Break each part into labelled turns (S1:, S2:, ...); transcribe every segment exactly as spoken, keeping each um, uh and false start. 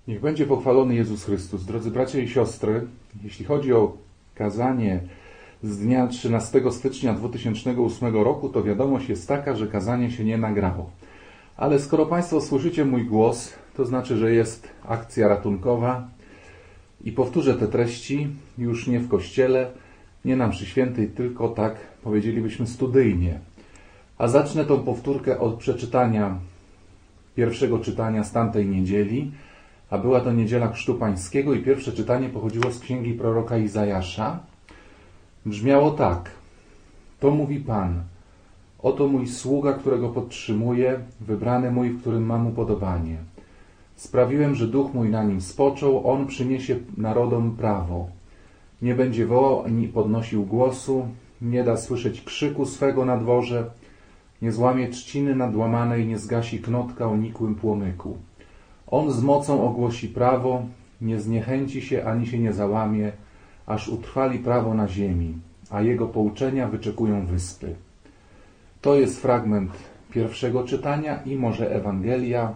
S1: Niech będzie pochwalony Jezus Chrystus. Drodzy bracia i siostry, jeśli chodzi o kazanie z dnia trzynastego stycznia dwa tysiące ósmego roku, to wiadomość jest taka, że kazanie się nie nagrało. Ale skoro Państwo słyszycie mój głos, to znaczy, że jest akcja ratunkowa i powtórzę te treści już nie w kościele, nie na mszy świętej, tylko tak powiedzielibyśmy studyjnie. A zacznę tą powtórkę od przeczytania pierwszego czytania z tamtej niedzieli, a była to niedziela Chrztu Pańskiego i pierwsze czytanie pochodziło z księgi proroka Izajasza. Brzmiało tak: to mówi Pan, oto mój sługa, którego podtrzymuję, wybrany mój, w którym mam upodobanie. Sprawiłem, że duch mój na nim spoczął, on przyniesie narodom prawo. Nie będzie wołał ani podnosił głosu, nie da słyszeć krzyku swego na dworze, nie złamie trzciny nadłamanej, nie zgasi knotka o nikłym płomyku. On z mocą ogłosi prawo, nie zniechęci się ani się nie załamie, aż utrwali prawo na ziemi, a jego pouczenia wyczekują wyspy. To jest fragment pierwszego czytania i może Ewangelia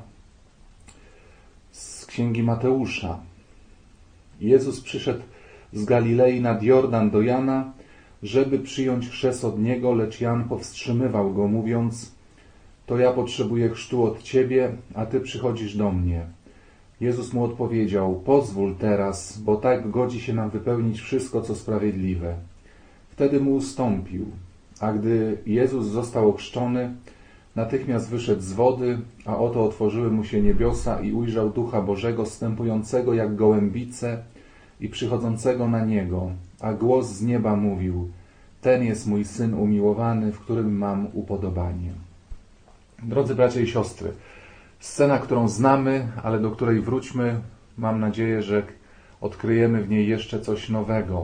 S1: z księgi Mateusza. Jezus przyszedł z Galilei nad Jordan do Jana, żeby przyjąć chrzest od niego, lecz Jan powstrzymywał go, mówiąc: to ja potrzebuję chrztu od ciebie, a ty przychodzisz do mnie. Jezus mu odpowiedział: pozwól teraz, bo tak godzi się nam wypełnić wszystko, co sprawiedliwe. Wtedy mu ustąpił, a gdy Jezus został ochrzczony, natychmiast wyszedł z wody, a oto otworzyły mu się niebiosa i ujrzał Ducha Bożego zstępującego jak gołębice i przychodzącego na niego, a głos z nieba mówił: ten jest mój Syn umiłowany, w którym mam upodobanie. Drodzy bracia i siostry, scena, którą znamy, ale do której wróćmy, mam nadzieję, że odkryjemy w niej jeszcze coś nowego.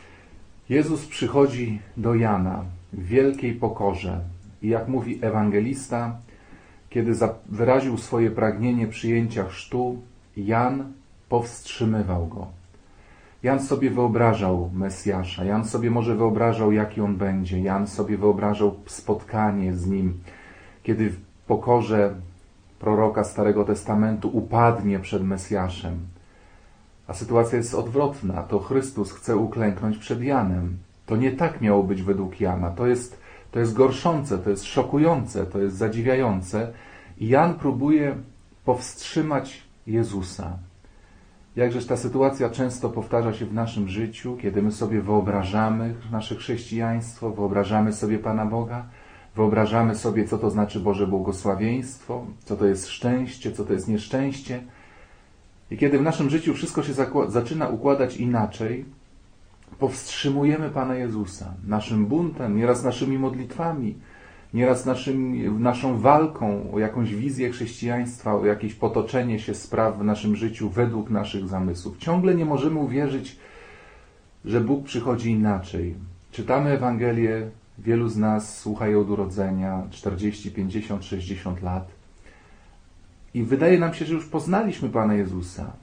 S1: Jezus przychodzi do Jana w wielkiej pokorze i jak mówi ewangelista, kiedy wyraził swoje pragnienie przyjęcia chrztu, Jan powstrzymywał go. Jan sobie wyobrażał Mesjasza, Jan sobie może wyobrażał, jaki on będzie, Jan sobie wyobrażał spotkanie z nim, kiedy w pokorze proroka Starego Testamentu upadnie przed Mesjaszem. A sytuacja jest odwrotna. To Chrystus chce uklęknąć przed Janem. To nie tak miało być według Jana. To jest, to jest gorszące, to jest szokujące, to jest zadziwiające. I Jan próbuje powstrzymać Jezusa. Jakżeż ta sytuacja często powtarza się w naszym życiu, kiedy my sobie wyobrażamy nasze chrześcijaństwo, wyobrażamy sobie Pana Boga, wyobrażamy sobie, co to znaczy Boże błogosławieństwo, co to jest szczęście, co to jest nieszczęście. I kiedy w naszym życiu wszystko się zaczyna układać inaczej, powstrzymujemy Pana Jezusa naszym buntem, nieraz naszymi modlitwami, nieraz naszym, naszą walką o jakąś wizję chrześcijaństwa, o jakieś potoczenie się spraw w naszym życiu według naszych zamysłów. Ciągle nie możemy uwierzyć, że Bóg przychodzi inaczej. Czytamy Ewangelię, wielu z nas słucha jej od urodzenia, czterdzieści, pięćdziesiąt, sześćdziesiąt lat. I wydaje nam się, że już poznaliśmy Pana Jezusa,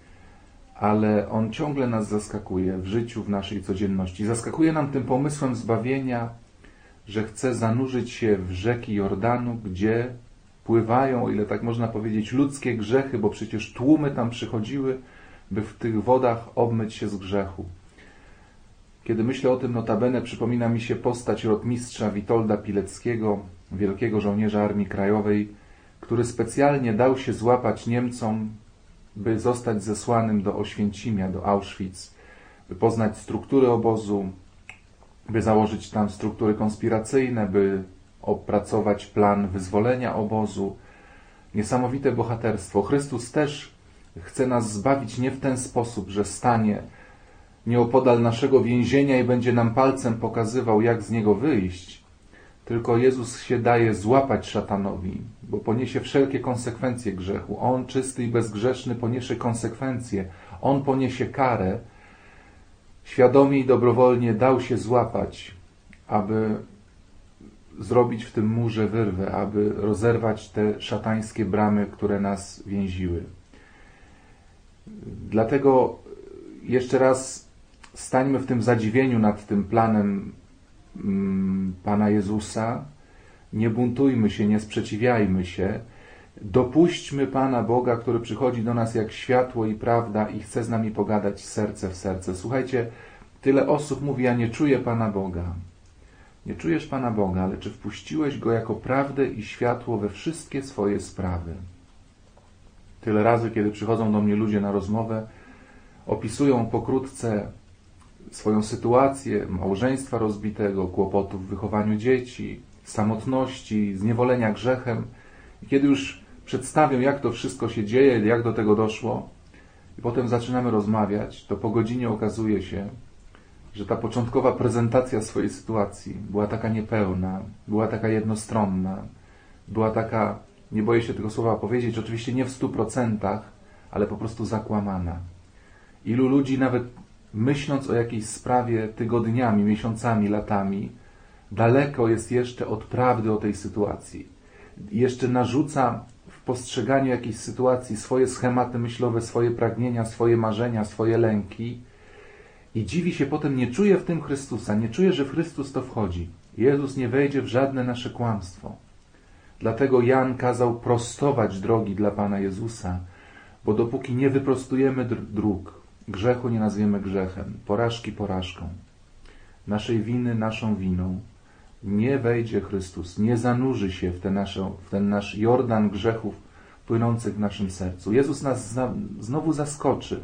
S1: ale On ciągle nas zaskakuje w życiu, w naszej codzienności. Zaskakuje nam tym pomysłem zbawienia, że chce zanurzyć się w rzeki Jordanu, gdzie pływają, o ile tak można powiedzieć, ludzkie grzechy, bo przecież tłumy tam przychodziły, by w tych wodach obmyć się z grzechu. Kiedy myślę o tym, notabene przypomina mi się postać rotmistrza Witolda Pileckiego, wielkiego żołnierza Armii Krajowej, który specjalnie dał się złapać Niemcom, by zostać zesłanym do Oświęcimia, do Auschwitz, by poznać struktury obozu, by założyć tam struktury konspiracyjne, by opracować plan wyzwolenia obozu. Niesamowite bohaterstwo. Chrystus też chce nas zbawić nie w ten sposób, że stanie nieopodal naszego więzienia i będzie nam palcem pokazywał, jak z niego wyjść, tylko Jezus się daje złapać szatanowi, bo poniesie wszelkie konsekwencje grzechu. On, czysty i bezgrzeszny, poniesie konsekwencje. On poniesie karę. Świadomie i dobrowolnie dał się złapać, aby zrobić w tym murze wyrwę, aby rozerwać te szatańskie bramy, które nas więziły. Dlatego jeszcze raz stańmy w tym zadziwieniu nad tym planem Pana Jezusa, nie buntujmy się, nie sprzeciwiajmy się Dopuśćmy Pana Boga, który przychodzi do nas jak światło i prawda i chce z nami pogadać serce w serce. Słuchajcie, tyle osób mówi, ja nie czuję Pana Boga. Nie czujesz Pana Boga, ale czy wpuściłeś Go jako prawdę i światło we wszystkie swoje sprawy? Tyle razy, kiedy przychodzą do mnie ludzie na rozmowę, opisują pokrótce swoją sytuację, małżeństwa rozbitego, kłopotów w wychowaniu dzieci, samotności, zniewolenia grzechem. I kiedy już przedstawią, jak to wszystko się dzieje, jak do tego doszło, i potem zaczynamy rozmawiać, to po godzinie okazuje się, że ta początkowa prezentacja swojej sytuacji była taka niepełna, była taka jednostronna, była taka, nie boję się tego słowa powiedzieć, oczywiście nie w stu procentach, ale po prostu zakłamana. Ilu ludzi nawet myśląc o jakiejś sprawie tygodniami, miesiącami, latami, daleko jest jeszcze od prawdy o tej sytuacji. Jeszcze narzuca w postrzeganiu jakiejś sytuacji swoje schematy myślowe, swoje pragnienia, swoje marzenia, swoje lęki i dziwi się potem, nie czuje w tym Chrystusa, nie czuje, że w Chrystus to wchodzi. Jezus nie wejdzie w żadne nasze kłamstwo. Dlatego Jan kazał prostować drogi dla Pana Jezusa, bo dopóki nie wyprostujemy dróg, grzechu nie nazwiemy grzechem, porażki porażką, naszej winy naszą winą, nie wejdzie Chrystus, nie zanurzy się w ten, nasze, w ten nasz Jordan grzechów płynących w naszym sercu. Jezus nas za, znowu zaskoczy.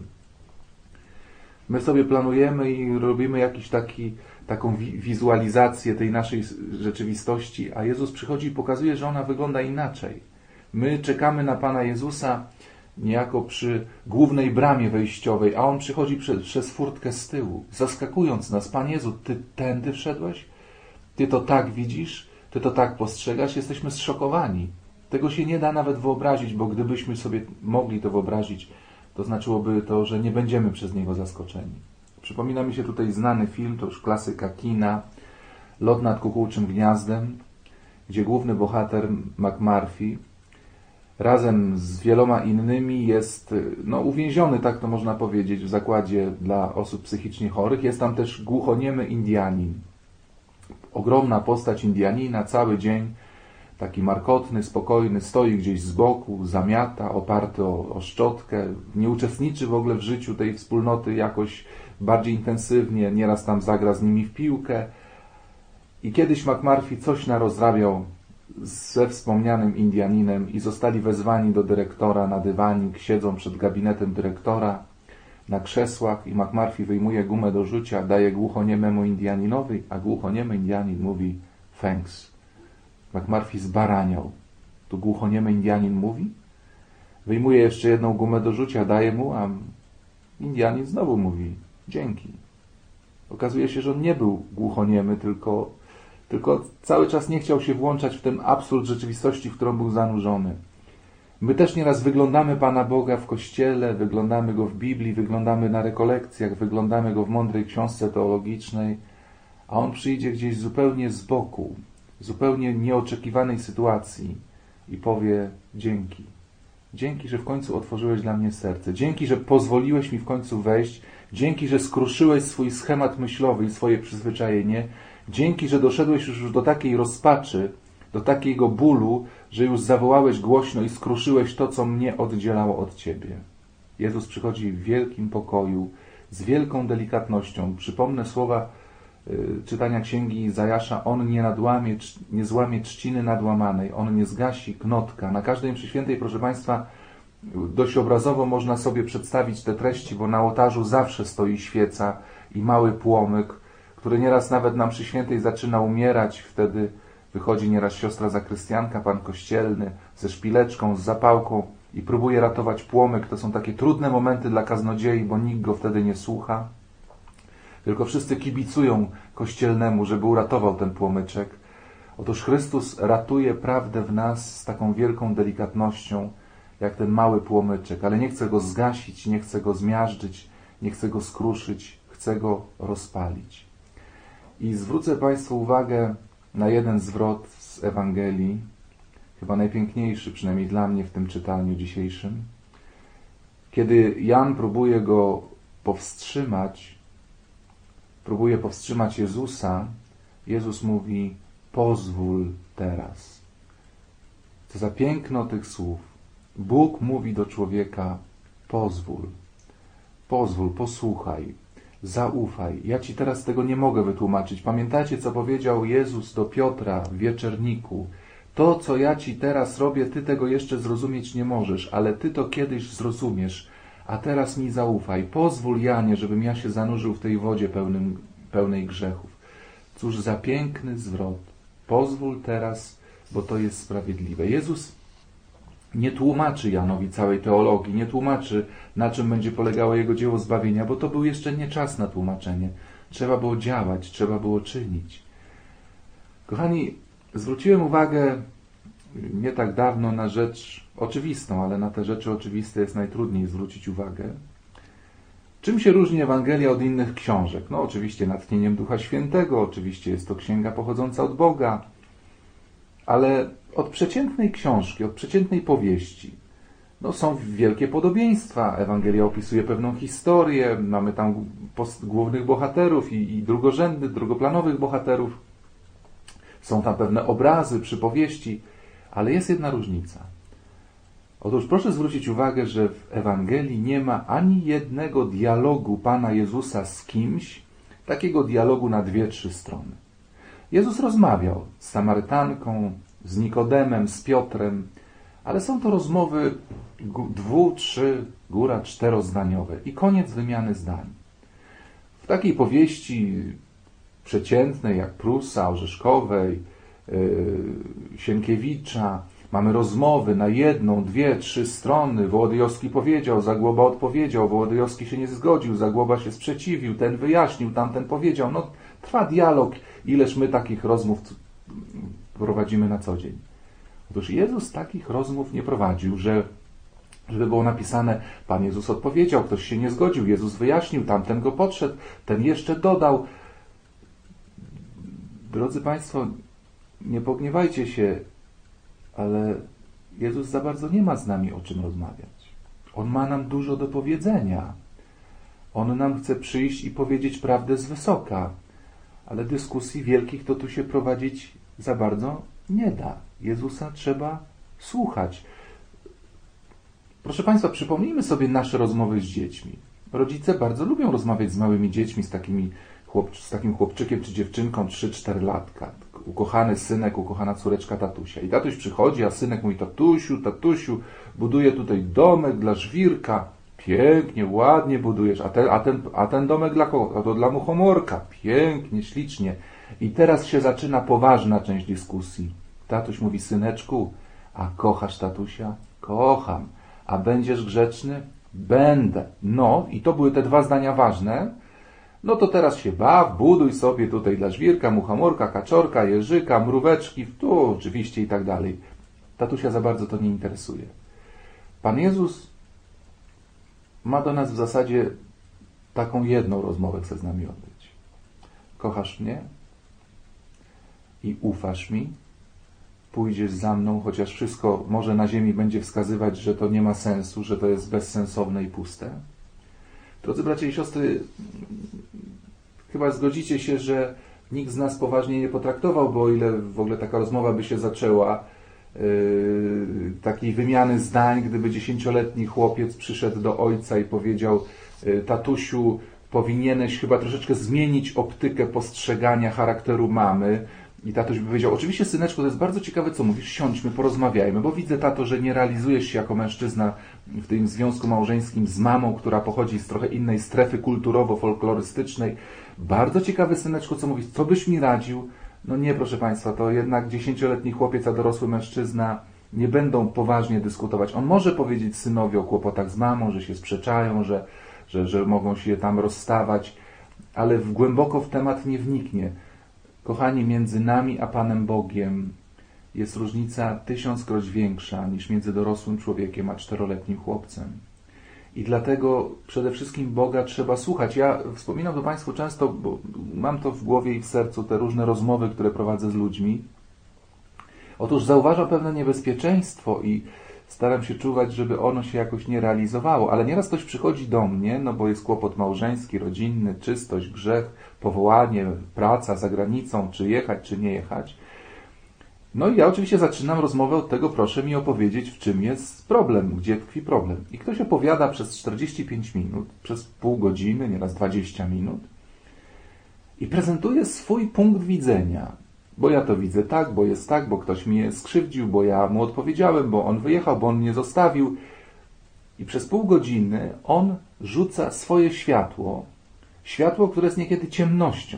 S1: My sobie planujemy i robimy jakiś taki, taką wi- wizualizację tej naszej rzeczywistości, a Jezus przychodzi i pokazuje, że ona wygląda inaczej. My czekamy na Pana Jezusa niejako przy głównej bramie wejściowej, a On przychodzi przez, przez furtkę z tyłu, zaskakując nas. Panie Jezu, Ty tędy wszedłeś? Ty to tak widzisz? Ty to tak postrzegasz? Jesteśmy zszokowani. Tego się nie da nawet wyobrazić, bo gdybyśmy sobie mogli to wyobrazić, to znaczyłoby to, że nie będziemy przez Niego zaskoczeni. Przypomina mi się tutaj znany film, to już klasyka kina, Lot nad kukułczym gniazdem, gdzie główny bohater McMurphy razem z wieloma innymi jest no, uwięziony, tak to można powiedzieć, w zakładzie dla osób psychicznie chorych. Jest tam też głuchoniemy Indianin. Ogromna postać Indianina, cały dzień taki markotny, spokojny, stoi gdzieś z boku, zamiata, oparty o, o szczotkę, nie uczestniczy w ogóle w życiu tej wspólnoty jakoś bardziej intensywnie, nieraz tam zagra z nimi w piłkę. I kiedyś McMurphy coś narozrabiał ze wspomnianym Indianinem i zostali wezwani do dyrektora na dywanik, siedzą przed gabinetem dyrektora na krzesłach i McMurphy wyjmuje gumę do rzucia, daje głuchoniememu Indianinowi, a głuchoniemy Indianin mówi thanks. McMurphy zbaraniał. Tu głuchoniemy Indianin mówi? Wyjmuje jeszcze jedną gumę do rzucia, daje mu, a Indianin znowu mówi dzięki. Okazuje się, że on nie był głuchoniemy, tylko, tylko cały czas nie chciał się włączać w ten absurd rzeczywistości, w którą był zanurzony. My też nieraz wyglądamy Pana Boga w Kościele, wyglądamy Go w Biblii, wyglądamy na rekolekcjach, wyglądamy Go w mądrej książce teologicznej, a On przyjdzie gdzieś zupełnie z boku, zupełnie nieoczekiwanej sytuacji i powie dzięki. Dzięki, że w końcu otworzyłeś dla mnie serce. Dzięki, że pozwoliłeś mi w końcu wejść. Dzięki, że skruszyłeś swój schemat myślowy i swoje przyzwyczajenie. Dzięki, że doszedłeś już do takiej rozpaczy, do takiego bólu, że już zawołałeś głośno i skruszyłeś to, co mnie oddzielało od Ciebie. Jezus przychodzi w wielkim pokoju, z wielką delikatnością. Przypomnę słowa y, czytania księgi Izajasza. On nie nadłamie, nie złamie trzciny nadłamanej, on nie zgasi knotka. Na każdej mszy świętej, proszę Państwa, dość obrazowo można sobie przedstawić te treści, bo na ołtarzu zawsze stoi świeca i mały płomyk, który nieraz nawet na mszy świętej zaczyna umierać. Wtedy wychodzi nieraz siostra zakrystianka, pan kościelny, ze szpileczką, z zapałką i próbuje ratować płomyk. To są takie trudne momenty dla kaznodziei, bo nikt go wtedy nie słucha. Tylko wszyscy kibicują kościelnemu, żeby uratował ten płomyczek. Otóż Chrystus ratuje prawdę w nas z taką wielką delikatnością, jak ten mały płomyczek, ale nie chce go zgasić, nie chce go zmiażdżyć, nie chce go skruszyć, chce go rozpalić. I zwrócę Państwu uwagę na jeden zwrot z Ewangelii, chyba najpiękniejszy, przynajmniej dla mnie w tym czytaniu dzisiejszym. Kiedy Jan próbuje go powstrzymać, próbuje powstrzymać Jezusa, Jezus mówi: pozwól teraz. Co za piękno tych słów. Bóg mówi do człowieka: pozwól, pozwól, posłuchaj, zaufaj. Ja ci teraz tego nie mogę wytłumaczyć. Pamiętacie, co powiedział Jezus do Piotra w wieczerniku? To, co ja ci teraz robię, ty tego jeszcze zrozumieć nie możesz, ale ty to kiedyś zrozumiesz. A teraz mi zaufaj. Pozwól, Janie, żebym ja się zanurzył w tej wodzie pełnym, pełnej grzechów. Cóż za piękny zwrot. Pozwól teraz, bo to jest sprawiedliwe. Jezus nie tłumaczy Janowi całej teologii, nie tłumaczy, na czym będzie polegało jego dzieło zbawienia, bo to był jeszcze nie czas na tłumaczenie. Trzeba było działać, trzeba było czynić. Kochani, zwróciłem uwagę nie tak dawno na rzecz oczywistą, ale na te rzeczy oczywiste jest najtrudniej zwrócić uwagę. Czym się różni Ewangelia od innych książek? No oczywiście natchnieniem Ducha Świętego, oczywiście jest to księga pochodząca od Boga, ale od przeciętnej książki, od przeciętnej powieści, no są wielkie podobieństwa. Ewangelia opisuje pewną historię, mamy tam głównych bohaterów i, i drugorzędnych, drugoplanowych bohaterów. Są tam pewne obrazy, przypowieści, ale jest jedna różnica. Otóż proszę zwrócić uwagę, że w Ewangelii nie ma ani jednego dialogu Pana Jezusa z kimś, takiego dialogu na dwie, trzy strony. Jezus rozmawiał z Samarytanką, z Nikodemem, z Piotrem, ale są to rozmowy dwu, trzy, góra czterozdaniowe i koniec wymiany zdań. W takiej powieści przeciętnej jak Prusa, Orzeszkowej, yy, Sienkiewicza mamy rozmowy na jedną, dwie, trzy strony. Wołodyjowski powiedział, Zagłoba odpowiedział, Wołodyjowski się nie zgodził, Zagłoba się sprzeciwił, ten wyjaśnił, tamten powiedział. No, trwa dialog, ileż my takich rozmów prowadzimy na co dzień. Otóż Jezus takich rozmów nie prowadził, że żeby było napisane, Pan Jezus odpowiedział, ktoś się nie zgodził, Jezus wyjaśnił, tamten go podszedł, ten jeszcze dodał. Drodzy Państwo, nie pogniewajcie się, ale Jezus za bardzo nie ma z nami o czym rozmawiać. On ma nam dużo do powiedzenia. On nam chce przyjść i powiedzieć prawdę z wysoka, ale dyskusji wielkich to tu się prowadzić za bardzo nie da. Jezusa trzeba słuchać. Proszę Państwa, przypomnijmy sobie nasze rozmowy z dziećmi. Rodzice bardzo lubią rozmawiać z małymi dziećmi, z, takimi chłop, z takim chłopczykiem czy dziewczynką trzy cztery latka. Ukochany synek, ukochana córeczka tatusia. I tatuś przychodzi, a synek mówi: tatusiu, tatusiu, buduję tutaj domek dla żwirka. Pięknie, ładnie budujesz. A ten, a ten, a ten domek dla kogo? A to dla muchomorka. Pięknie, ślicznie. I teraz się zaczyna poważna część dyskusji. Tatuś mówi: syneczku, a kochasz tatusia? Kocham. A będziesz grzeczny? Będę. No, i to były te dwa zdania ważne. No to teraz się baw, buduj sobie tutaj dla żwirka, muchomorka, kaczorka, jeżyka, mróweczki, tu oczywiście i tak dalej. Tatusia za bardzo to nie interesuje. Pan Jezus ma do nas w zasadzie taką jedną rozmowę, chce z nami odbyć. Kochasz mnie i ufasz mi? Pójdziesz za mną, chociaż wszystko może na ziemi będzie wskazywać, że to nie ma sensu, że to jest bezsensowne i puste? Drodzy bracia i siostry, chyba zgodzicie się, że nikt z nas poważnie nie potraktował, bo o ile w ogóle taka rozmowa by się zaczęła, yy, takiej wymiany zdań, gdyby dziesięcioletni chłopiec przyszedł do ojca i powiedział: yy, tatusiu, powinieneś chyba troszeczkę zmienić optykę postrzegania charakteru mamy. I tatuś by powiedział: oczywiście, syneczku, to jest bardzo ciekawe, co mówisz, siądźmy, porozmawiajmy, bo widzę, tato, że nie realizujesz się jako mężczyzna w tym związku małżeńskim z mamą, która pochodzi z trochę innej strefy kulturowo-folklorystycznej. Bardzo ciekawe, syneczku, co mówisz, co byś mi radził? No nie, proszę Państwa, to jednak dziesięcioletni chłopiec, a dorosły mężczyzna nie będą poważnie dyskutować. On może powiedzieć synowi o kłopotach z mamą, że się sprzeczają, że, że, że mogą się tam rozstawać, ale w głęboko w temat nie wniknie. Kochani, między nami a Panem Bogiem jest różnica tysiąckroć większa niż między dorosłym człowiekiem a czteroletnim chłopcem. I dlatego przede wszystkim Boga trzeba słuchać. Ja wspominam to Państwu często, bo mam to w głowie i w sercu, te różne rozmowy, które prowadzę z ludźmi. Otóż zauważam pewne niebezpieczeństwo i staram się czuwać, żeby ono się jakoś nie realizowało. Ale nieraz ktoś przychodzi do mnie, no bo jest kłopot małżeński, rodzinny, czystość, grzech, powołanie, praca za granicą, czy jechać, czy nie jechać. No i ja oczywiście zaczynam rozmowę od tego, proszę mi opowiedzieć, w czym jest problem, gdzie tkwi problem. I ktoś opowiada przez czterdzieści pięć minut, przez pół godziny, nieraz dwadzieścia minut i prezentuje swój punkt widzenia. Bo ja to widzę tak, bo jest tak, bo ktoś mnie skrzywdził, bo ja mu odpowiedziałem, bo on wyjechał, bo on mnie zostawił. I przez pół godziny on rzuca swoje światło, światło, które jest niekiedy ciemnością.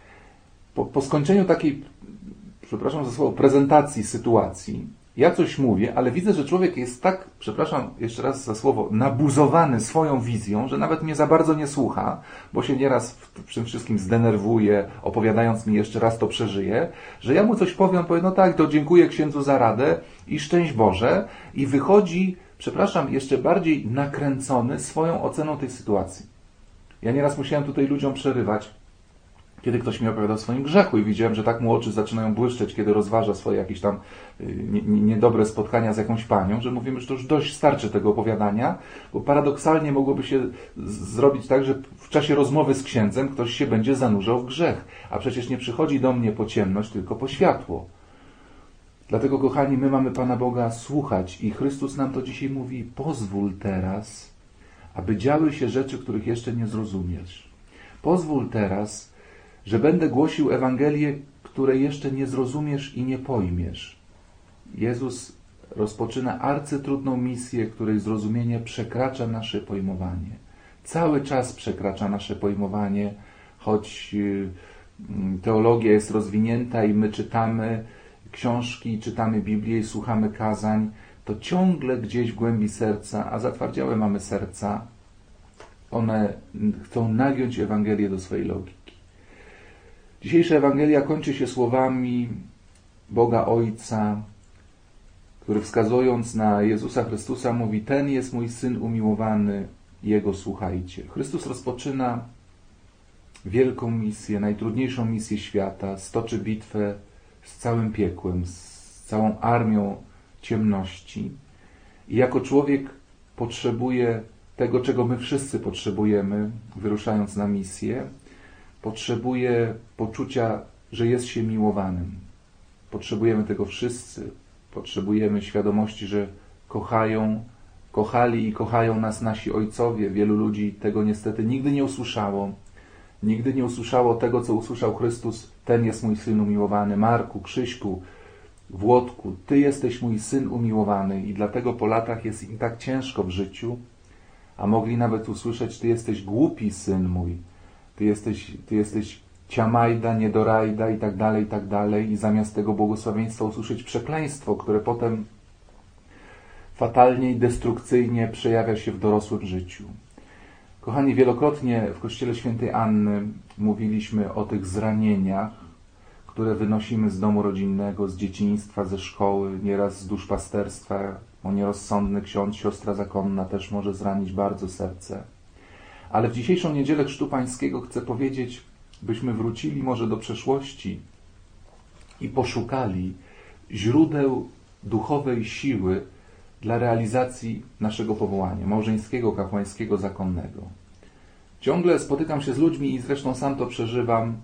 S1: Po, po skończeniu takiej, przepraszam za słowo, prezentacji sytuacji, ja coś mówię, ale widzę, że człowiek jest tak, przepraszam jeszcze raz za słowo, nabuzowany swoją wizją, że nawet mnie za bardzo nie słucha, bo się nieraz w tym wszystkim zdenerwuje, opowiadając mi jeszcze raz to przeżyje, że ja mu coś powiem, powiem, no tak, to dziękuję księdzu za radę i szczęść Boże, i wychodzi, przepraszam, jeszcze bardziej nakręcony swoją oceną tej sytuacji. Ja nieraz musiałem tutaj ludziom przerywać, kiedy ktoś mi opowiadał o swoim grzechu i widziałem, że tak mu oczy zaczynają błyszczeć, kiedy rozważa swoje jakieś tam nie, nie, niedobre spotkania z jakąś panią, że mówimy, że to już dość starczy tego opowiadania, bo paradoksalnie mogłoby się zrobić tak, że w czasie rozmowy z księdzem ktoś się będzie zanurzał w grzech, a przecież nie przychodzi do mnie po ciemność, tylko po światło. Dlatego, kochani, my mamy Pana Boga słuchać i Chrystus nam to dzisiaj mówi, pozwól teraz, aby działy się rzeczy, których jeszcze nie zrozumiesz. Pozwól teraz, że będę głosił Ewangelię, której jeszcze nie zrozumiesz i nie pojmiesz. Jezus rozpoczyna arcytrudną misję, której zrozumienie przekracza nasze pojmowanie. Cały czas przekracza nasze pojmowanie, choć teologia jest rozwinięta i my czytamy książki, czytamy Biblię i słuchamy kazań, to ciągle gdzieś w głębi serca, a zatwardziałe mamy serca, one chcą nagiąć Ewangelię do swojej logiki. Dzisiejsza Ewangelia kończy się słowami Boga Ojca, który wskazując na Jezusa Chrystusa mówi, ten jest mój Syn umiłowany, Jego słuchajcie. Chrystus rozpoczyna wielką misję, najtrudniejszą misję świata, stoczy bitwę z całym piekłem, z całą armią ciemności. I jako człowiek potrzebuje tego, czego my wszyscy potrzebujemy, wyruszając na misję, potrzebuje poczucia, że jest się miłowanym. Potrzebujemy tego wszyscy. Potrzebujemy świadomości, że kochają, kochali i kochają nas nasi ojcowie. Wielu ludzi tego niestety nigdy nie usłyszało. Nigdy nie usłyszało tego, co usłyszał Chrystus. Ten jest mój Syn umiłowany. Marku, Krzyśku, Włodku, Ty jesteś mój Syn umiłowany. I dlatego po latach jest im tak ciężko w życiu, a mogli nawet usłyszeć, Ty jesteś głupi Syn mój. Ty jesteś, ty jesteś ciamajda, niedorajda i tak dalej, i tak dalej. I zamiast tego błogosławieństwa usłyszeć przekleństwo, które potem fatalnie i destrukcyjnie przejawia się w dorosłym życiu. Kochani, wielokrotnie w Kościele Świętej Anny mówiliśmy o tych zranieniach, które wynosimy z domu rodzinnego, z dzieciństwa, ze szkoły, nieraz z duszpasterstwa, bo nierozsądny ksiądz, siostra zakonna też może zranić bardzo serce. Ale w dzisiejszą niedzielę Chrztu Pańskiego chcę powiedzieć, byśmy wrócili może do przeszłości i poszukali źródeł duchowej siły dla realizacji naszego powołania, małżeńskiego, kapłańskiego, zakonnego. Ciągle spotykam się z ludźmi i zresztą sam to przeżywam,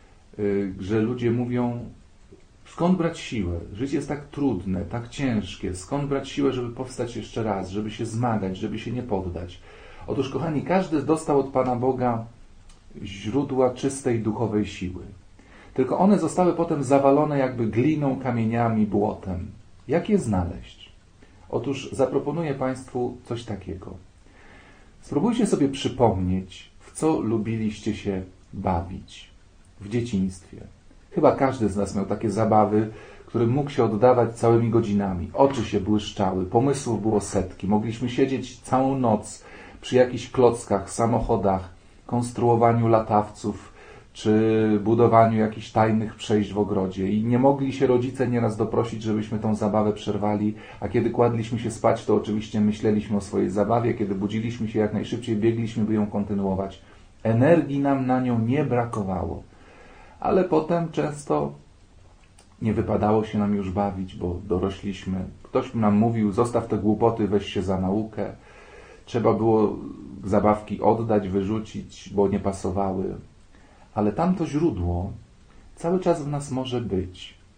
S1: że ludzie mówią, skąd brać siłę? Życie jest tak trudne, tak ciężkie. Skąd brać siłę, żeby powstać jeszcze raz, żeby się zmagać, żeby się nie poddać? Otóż, kochani, każdy dostał od Pana Boga źródła czystej duchowej siły. Tylko one zostały potem zawalone jakby gliną, kamieniami, błotem. Jak je znaleźć? Otóż zaproponuję Państwu coś takiego. Spróbujcie sobie przypomnieć, w co lubiliście się bawić w dzieciństwie. Chyba każdy z nas miał takie zabawy, którym mógł się oddawać całymi godzinami. Oczy się błyszczały, pomysłów było setki. Mogliśmy siedzieć całą noc przy jakichś klockach, samochodach, konstruowaniu latawców, czy budowaniu jakichś tajnych przejść w ogrodzie. I nie mogli się rodzice nieraz doprosić, żebyśmy tą zabawę przerwali, a kiedy kładliśmy się spać, to oczywiście myśleliśmy o swojej zabawie, kiedy budziliśmy się jak najszybciej, biegliśmy, by ją kontynuować. Energii nam na nią nie brakowało. Ale potem często nie wypadało się nam już bawić, bo dorośliśmy. Ktoś nam mówił, zostaw te głupoty, weź się za naukę. Trzeba było zabawki oddać, wyrzucić, bo nie pasowały. Ale tamto źródło cały czas w nas może być.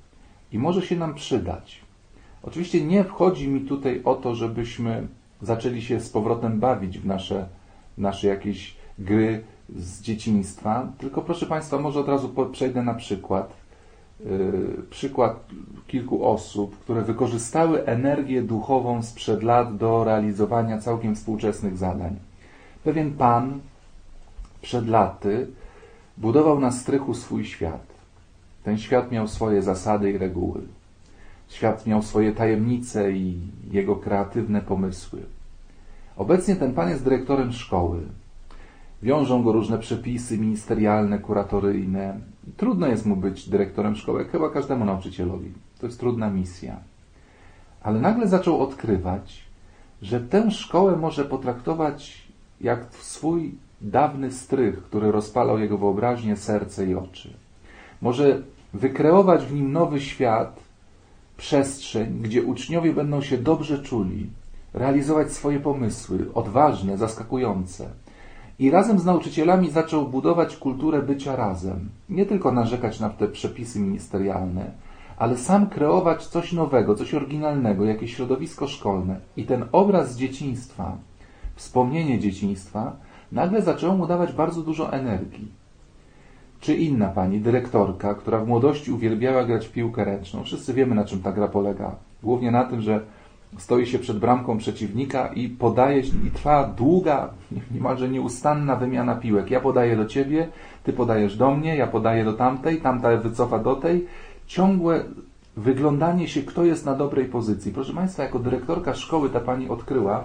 S1: i może się nam przydać. Oczywiście nie chodzi mi tutaj o to, żebyśmy zaczęli się z powrotem bawić w nasze, nasze jakieś gry z dzieciństwa, tylko proszę Państwa, może od razu przejdę na przykład. Yy, przykład kilku osób, które wykorzystały energię duchową sprzed lat do realizowania całkiem współczesnych zadań. Pewien pan przed laty budował na strychu swój świat. Ten świat miał swoje zasady i reguły. Świat miał swoje tajemnice i jego kreatywne pomysły. Obecnie ten pan jest dyrektorem szkoły. Wiążą go różne przepisy ministerialne, kuratoryjne. Trudno jest mu być dyrektorem szkoły, jak chyba każdemu nauczycielowi. To jest trudna misja. Ale nagle zaczął odkrywać, że tę szkołę może potraktować jak swój dawny strych, który rozpalał jego wyobraźnię, serce i oczy. Może wykreować w nim nowy świat, przestrzeń, gdzie uczniowie będą się dobrze czuli, realizować swoje pomysły, odważne, zaskakujące. I razem z nauczycielami zaczął budować kulturę bycia razem. Nie tylko narzekać na te przepisy ministerialne, ale sam kreować coś nowego, coś oryginalnego, jakieś środowisko szkolne. I ten obraz z dzieciństwa, wspomnienie dzieciństwa, nagle zaczęło mu dawać bardzo dużo energii. Czy inna pani, dyrektorka, która w młodości uwielbiała grać w piłkę ręczną. Wszyscy wiemy, na czym ta gra polega. Głównie na tym, że stoi się przed bramką przeciwnika i podaje, i trwa długa, niemalże nieustanna wymiana piłek. Ja podaję do ciebie, ty podajesz do mnie, ja podaję do tamtej, tamta wycofa do tej. Ciągłe wyglądanie się, kto jest na dobrej pozycji. Proszę Państwa, jako dyrektorka szkoły ta pani odkryła,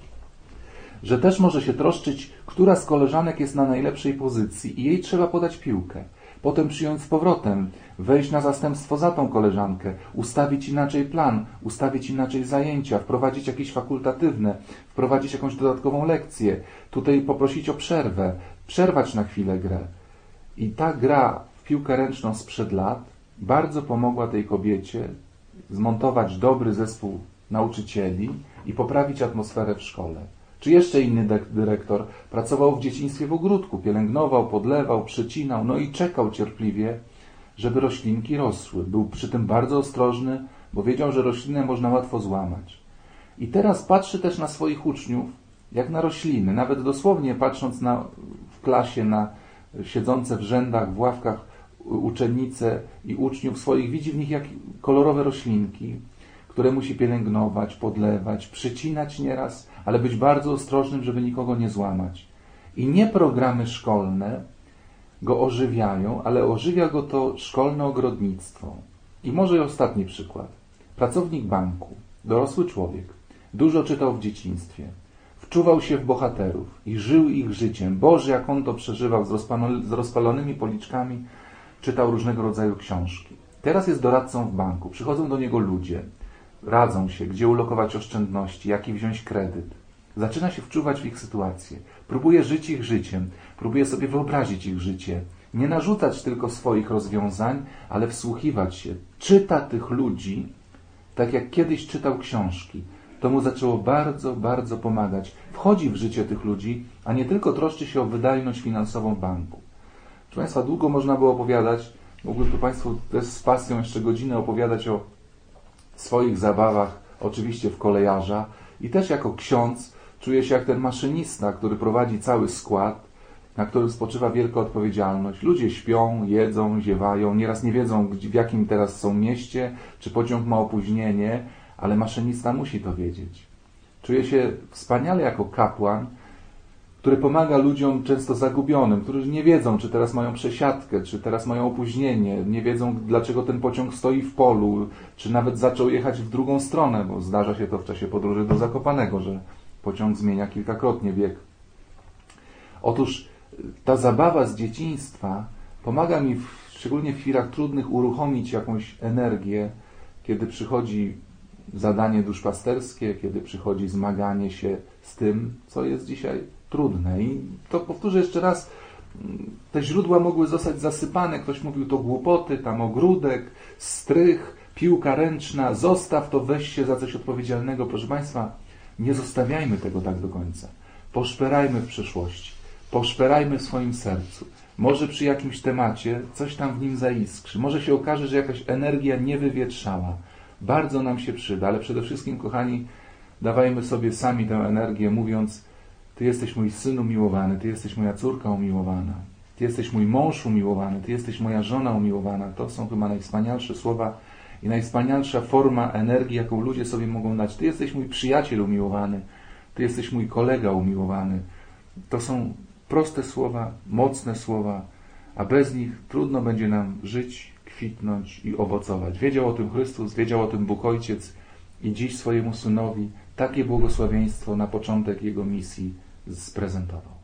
S1: że też może się troszczyć, która z koleżanek jest na najlepszej pozycji i jej trzeba podać piłkę. Potem przyjąć z powrotem, wejść na zastępstwo za tą koleżankę, ustawić inaczej plan, ustawić inaczej zajęcia, wprowadzić jakieś fakultatywne, wprowadzić jakąś dodatkową lekcję, tutaj poprosić o przerwę, przerwać na chwilę grę. I ta gra w piłkę ręczną sprzed lat bardzo pomogła tej kobiecie zmontować dobry zespół nauczycieli i poprawić atmosferę w szkole. Czy jeszcze inny dyrektor pracował w dzieciństwie w ogródku, pielęgnował, podlewał, przycinał, no i czekał cierpliwie, żeby roślinki rosły. Był przy tym bardzo ostrożny, bo wiedział, że roślinę można łatwo złamać. I teraz patrzy też na swoich uczniów, jak na rośliny, nawet dosłownie patrząc na, w klasie na siedzące w rzędach, w ławkach uczennice i uczniów swoich, widzi w nich jak kolorowe roślinki, które musi pielęgnować, podlewać, przycinać nieraz, ale być bardzo ostrożnym, żeby nikogo nie złamać. I nie programy szkolne go ożywiają, ale ożywia go to szkolne ogrodnictwo. I może i ostatni przykład. Pracownik banku, dorosły człowiek, dużo czytał w dzieciństwie, wczuwał się w bohaterów i żył ich życiem. Boże, jak on to przeżywał z, rozpalony, z rozpalonymi policzkami, czytał różnego rodzaju książki. Teraz jest doradcą w banku, przychodzą do niego ludzie, radzą się, gdzie ulokować oszczędności, jaki wziąć kredyt. Zaczyna się wczuwać w ich sytuację. Próbuje żyć ich życiem. Próbuje sobie wyobrazić ich życie. Nie narzucać tylko swoich rozwiązań, ale wsłuchiwać się. Czyta tych ludzi, tak jak kiedyś czytał książki. To mu zaczęło bardzo, bardzo pomagać. Wchodzi w życie tych ludzi, a nie tylko troszczy się o wydajność finansową banku. Proszę Państwa, długo można było opowiadać, mógłbym tu Państwu też z pasją jeszcze godzinę opowiadać o swoich zabawach, oczywiście w kolejarza i też jako ksiądz czuję się jak ten maszynista, który prowadzi cały skład, na którym spoczywa wielka odpowiedzialność. Ludzie śpią, jedzą, ziewają, nieraz nie wiedzą, w jakim teraz są mieście, czy pociąg ma opóźnienie, ale maszynista musi to wiedzieć. Czuję się wspaniale jako kapłan, który pomaga ludziom często zagubionym, którzy nie wiedzą, czy teraz mają przesiadkę, czy teraz mają opóźnienie, nie wiedzą, dlaczego ten pociąg stoi w polu, czy nawet zaczął jechać w drugą stronę, bo zdarza się to w czasie podróży do Zakopanego, że pociąg zmienia kilkakrotnie bieg. Otóż ta zabawa z dzieciństwa pomaga mi, w, szczególnie w chwilach trudnych, uruchomić jakąś energię, kiedy przychodzi zadanie duszpasterskie, kiedy przychodzi zmaganie się z tym, co jest dzisiaj trudne. I to powtórzę jeszcze raz, te źródła mogły zostać zasypane. Ktoś mówił, to głupoty, tam ogródek, strych, piłka ręczna, zostaw to, weź się za coś odpowiedzialnego. Proszę Państwa, nie zostawiajmy tego tak do końca. Poszperajmy w przeszłości. Poszperajmy w swoim sercu. Może przy jakimś temacie coś tam w nim zaiskrzy. Może się okaże, że jakaś energia nie wywietrzała. Bardzo nam się przyda, ale przede wszystkim, kochani, dawajmy sobie sami tę energię, mówiąc: Ty jesteś mój syn umiłowany, Ty jesteś moja córka umiłowana, Ty jesteś mój mąż umiłowany, Ty jesteś moja żona umiłowana. To są chyba najwspanialsze słowa i najwspanialsza forma energii, jaką ludzie sobie mogą dać. Ty jesteś mój przyjaciel umiłowany, Ty jesteś mój kolega umiłowany. To są proste słowa, mocne słowa, a bez nich trudno będzie nam żyć, kwitnąć i owocować. Wiedział o tym Chrystus, wiedział o tym Bóg Ojciec i dziś swojemu Synowi takie błogosławieństwo na początek Jego misji sprezentował.